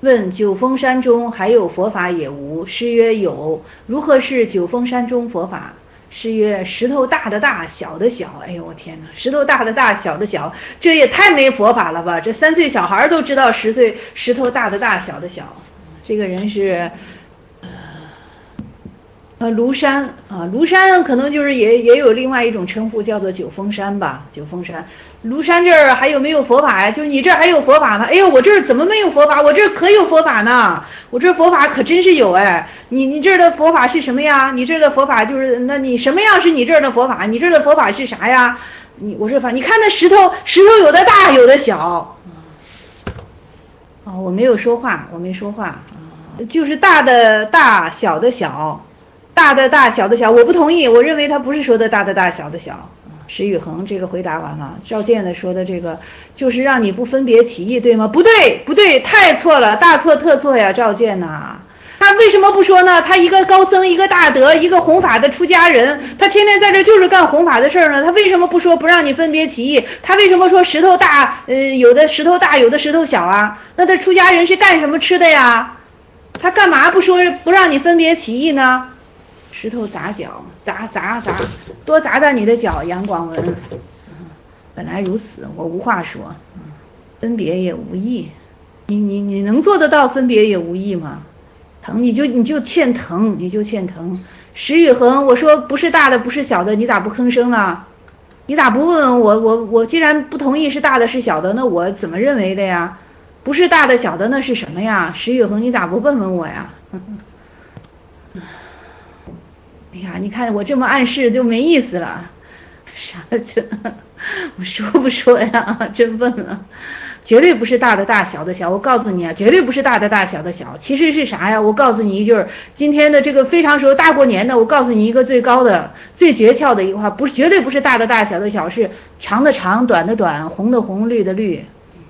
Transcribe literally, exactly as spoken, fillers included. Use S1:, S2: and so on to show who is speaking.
S1: 问九峰山中还有佛法也无？师曰有。如何是九峰山中佛法？师曰石头大的大，小的小。哎呦我天哪，石头大的大，小的小，这也太没佛法了吧！这三岁小孩都知道十岁石头大的大，小的小。这个人是呃，庐山啊，庐山可能就是也也有另外一种称呼，叫做九峰山吧。九峰山，庐山这儿还有没有佛法呀？就是你这儿还有佛法吗？哎呦，我这儿怎么没有佛法？我这儿可有佛法呢！我这儿佛法可真是有哎。你你这儿的佛法是什么呀？你这儿的佛法就是，那你什么样是你这儿的佛法？你这儿的佛法是啥呀？你我这法，你看那石头，石头有的大，有的小。哦，我没有说话，我没说话，就是大的大，小的小。大的大，小的小，我不同意，我认为他不是说的大的大，小的小。石宇恒这个回答完了，赵建的说的这个就是让你不分别起义，对吗？不对，不对，太错了，大错特错呀，赵建呐。他为什么不说呢？他一个高僧，一个大德，一个弘法的出家人，他天天在这就是干弘法的事儿呢。他为什么不说不让你分别起义？他为什么说石头大，呃，有的石头大，有的石头小啊？那他出家人是干什么吃的呀？他干嘛不说不让你分别起义呢？石头砸脚，砸砸砸，多砸砸你的脚，杨广文。嗯，本来如此，我无话说。嗯，分别也无益，你你你能做得到分别也无益吗？疼你就你就欠疼，你就欠疼。石宇恒，我说不是大的，不是小的，你咋不吭声呢？你咋不问问我？我我既然不同意是大的是小的，那我怎么认为的呀？不是大的小的，那是什么呀？石宇恒，你咋不问问我呀？哎呀，你看我这么暗示就没意思了，啥去？我说不说呀？真笨了，绝对不是大的大，小的小。我告诉你啊，绝对不是大的大，小的小。其实是啥呀？我告诉你一句，今天的这个非常时候大过年的，我告诉你一个最高的、最诀窍的一个话，不是绝对不是大的大，小的小，是长的长，短的短，红的红，绿的绿。